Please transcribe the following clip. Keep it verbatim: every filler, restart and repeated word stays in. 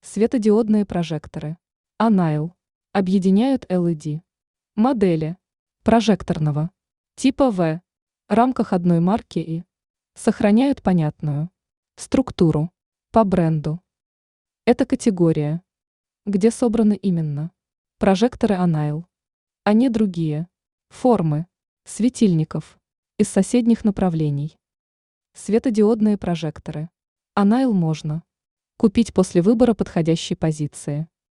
Светодиодные прожекторы Anail объединяют эл и ди модели прожекторного типа V в рамках одной марки и сохраняют понятную структуру по бренду. Это категория, где собраны именно прожекторы Anail, а не другие формы светильников из соседних направлений. Светодиодные прожекторы Anail можно купить после выбора подходящей позиции.